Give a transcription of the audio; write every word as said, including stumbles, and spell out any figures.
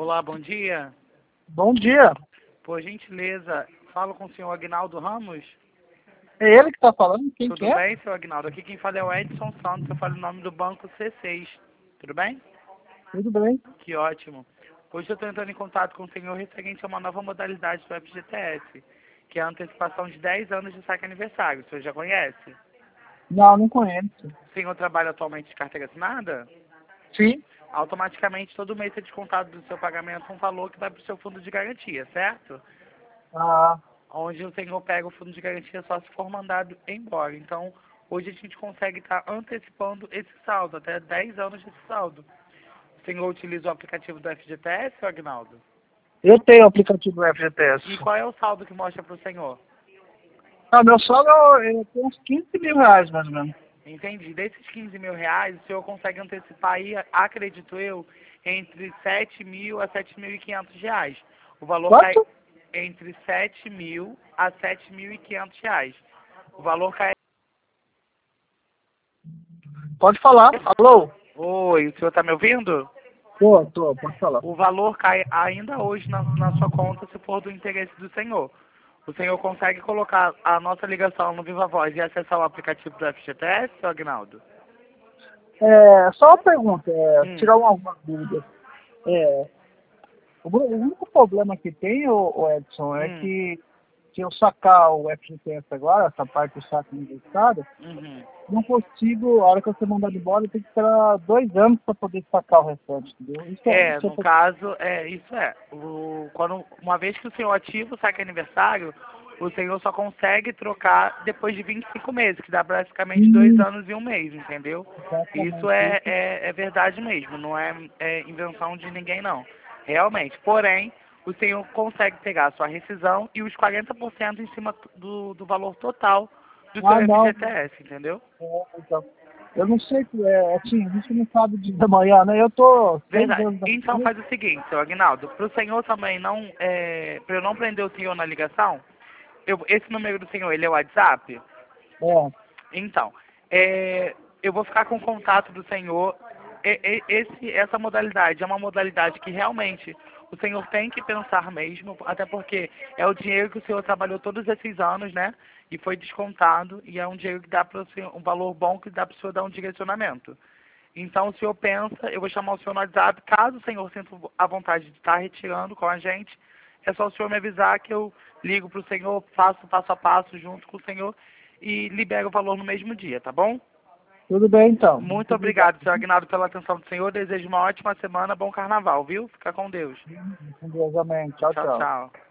Olá, bom dia. Bom dia. Por gentileza, falo com o senhor Agnaldo Ramos. É ele que está falando? Quem Tudo que é? bem, senhor Agnaldo? Aqui quem fala é o Edson Santos, eu falo em nome do Banco C seis. Tudo bem? Tudo bem. Que ótimo. Hoje eu estou entrando em contato com o senhor referente a uma nova modalidade do F G T S, que é a antecipação de dez anos de saque aniversário. O senhor já conhece? Não, não conheço. O senhor trabalha atualmente de carteira assinada? Sim. Automaticamente, todo mês é descontado do seu pagamento um valor que vai para o seu fundo de garantia, certo? Ah, Onde o senhor pega o fundo de garantia só se for mandado embora. Então, hoje a gente consegue estar antecipando esse saldo, até dez anos desse saldo. O senhor utiliza o aplicativo do F G T S, Agnaldo? eu tenho o aplicativo do F G T S. E qual é o saldo que mostra para o senhor? Ah, meu saldo é tem uns quinze mil reais, mais ou menos. Entendi. Desses quinze mil reais, o senhor consegue antecipar aí, acredito eu, entre sete mil a sete mil e quinhentos reais. O valor cai Quanto? entre sete mil a sete mil e quinhentos reais. O valor cai... Pode falar. Alô? Oi, o senhor está me ouvindo? Tô, tô, pode falar. O valor cai ainda hoje na, na sua conta se for do interesse do senhor. O senhor consegue colocar a nossa ligação no Viva Voz e acessar o aplicativo do F G T S, seu Agnaldo? É, só uma pergunta, é, Hum, tirar uma, alguma dúvida. É, o, o único problema que tem, o, o Edson, é hum, que se eu sacar o F G T S agora, essa parte do saque aniversário, uhum. não consigo, a hora que você mandar de bola, eu tenho que esperar dois anos para poder sacar o restante, entendeu? Isso é, É, isso é no pra- caso, é, isso é. O, quando, uma vez que o senhor ativa o saque aniversário, o senhor só consegue trocar depois de vinte e cinco meses, que dá basicamente dois Hum, anos e um mês, entendeu? Isso exatamente. é, Isso, é, é verdade mesmo, não é, é invenção de ninguém, não. Realmente. Porém, o senhor consegue pegar a sua rescisão e os quarenta por cento em cima do, do valor total do seu ah, não. F G T S, entendeu? É, então, eu não sei, é, assim, a gente não sabe de da manhã, né? Eu tô seis Verdade. anos Então aqui. faz o seguinte, seu Agnaldo, para o senhor também não, é, para eu não prender o senhor na ligação, eu, esse número do senhor, ele é o WhatsApp? É, Então, é, eu vou ficar com o contato do senhor. E- e- esse, essa modalidade é uma modalidade que realmente o senhor tem que pensar mesmo, até porque é o dinheiro que o senhor trabalhou todos esses anos, né? E foi descontado, e é um dinheiro que dá para o senhor, um valor bom que dá para o senhor dar um direcionamento. Então, o senhor pensa, eu vou chamar o senhor no WhatsApp, caso o senhor sinta a vontade de estar retirando com a gente, é só o senhor me avisar que eu ligo para o senhor, faço passo a passo junto com o senhor e libero o valor no mesmo dia, tá bom? tudo bem então. Muito Muito obrigado. obrigado, senhor Agnaldo, pela atenção do senhor. Desejo uma ótima semana, bom carnaval, viu? Fica com Deus. Com Deus, amém. Tchau, Tchau, tchau. tchau.